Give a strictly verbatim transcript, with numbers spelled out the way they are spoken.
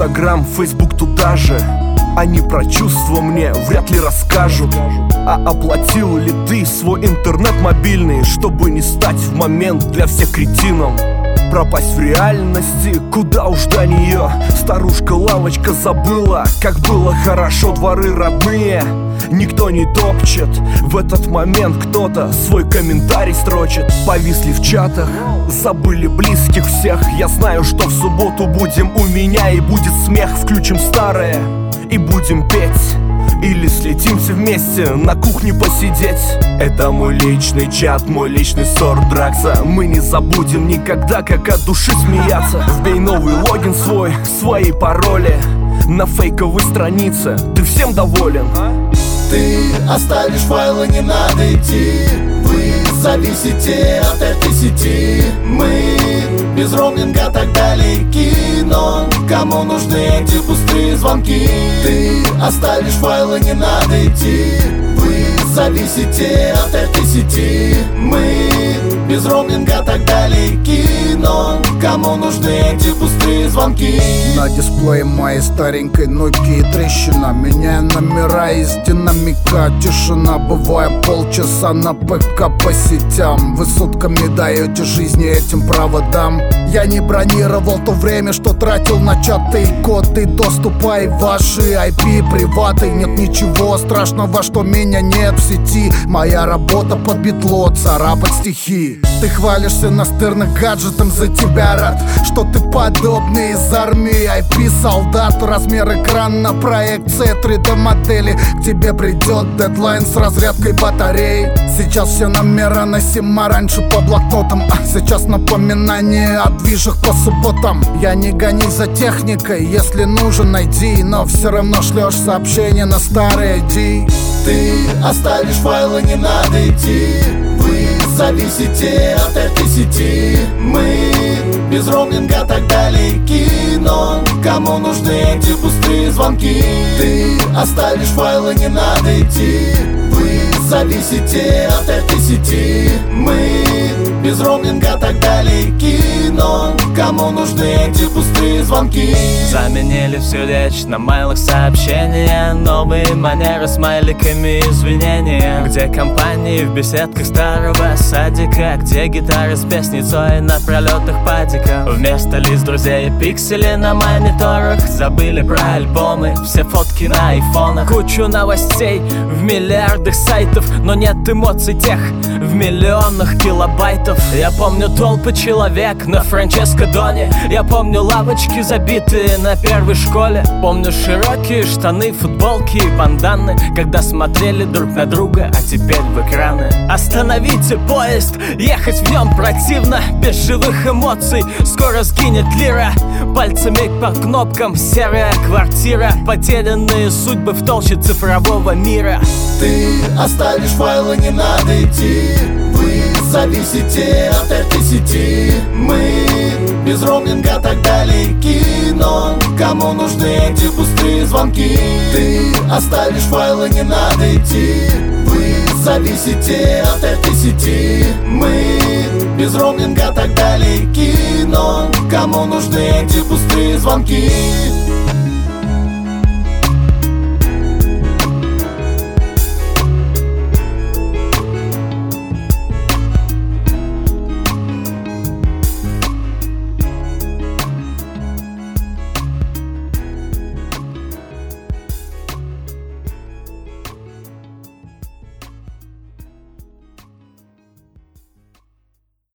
Инстаграм, Фейсбук туда же. Они про чувства мне вряд ли расскажут. А оплатил ли ты свой интернет мобильный, чтобы не стать в момент для всех кретином? Пропасть в реальности, куда уж до нее. Старушка-лавочка забыла, как было хорошо, дворы родные никто не топчет. В этот момент кто-то свой комментарий строчит. Повисли в чатах, забыли близких всех. Я знаю, что в субботу будем у меня, и будет смех. Включим старое и будем петь, или слетимся вместе на кухне посидеть. Это мой личный чат, мой личный сорт Дракса. Мы не забудем никогда, как от души смеяться. Вбей новый логин свой, свои пароли на фейковой странице. Ты всем доволен? Ты оставишь файлы, не надо идти. Вы зависите от этой сети. Мы без роуминга так далеки, но кому нужны эти пустые звонки? Ты оставишь файлы, не надо идти. Вы зависите от этой сети. Мы без роуминга так далеки, но кому нужны эти пустые звонки? На дисплее моей старенькой Nokia трещина. Меняю номера из динамика. Тишина, бывая полчаса на ПК по сетям. Вы сутками даете жизни этим проводам. Я не бронировал то время, что тратил на чаты и коды доступа и ваши ай пи приваты. Нет ничего страшного, что меня нет в сети. Моя работа под битло, царапать стихи. Ты хвалишься настырно гаджетом, за тебя рад, что ты подобный из армии ай пи-солдат. Размер экрана, проекция три дэ модели. К тебе придет дедлайн с разрядкой батареи. Сейчас все номера носим, а раньше по блокнотам. А сейчас напоминание о движах по субботам. Я не гонись за техникой, если нужен найди, но все равно шлешь сообщение на старый ай ди. Ты оставишь файлы, не надо идти. Вы зависите от этой сети. Мы без роуминга так далеки, но кому нужны эти пустые звонки? Ты оставишь файлы, не надо идти. Вы зависите от этой сети. Мы без роуминга так далеки, но кому нужны эти пустые звонки? Заменили всю речь на майлах сообщения. Новые манеры с смайликами извинения. Где компании в беседках старого садика. Где гитары с песницей на пролетах падика. Вместо лист друзей и пиксели на мониторах. Забыли про альбомы, все фотки на айфонах. Кучу новостей в миллиардах сайтов, но нет эмоций тех в миллионах килобайтов. Я помню толпы человек на Франческо Доне. Я помню лавочки, забитые на первой школе. Помню широкие штаны, футболки и банданы, когда смотрели друг на друга, а теперь в экраны. Остановите поезд, ехать в нем противно, без живых эмоций. Скоро сгинет лира, пальцами по кнопкам серая квартира. Потерянные судьбы в толще цифрового мира. Ты оставишь файлы, не надо идти. Вы зависите от этой сети. Мы без роуминга так далеки, но кому нужны эти пустые звонки? Ты оставишь файлы, не надо идти. Вы зависите от этой сети. Мы без роуминга так далеки, но кому нужны эти пустые звонки?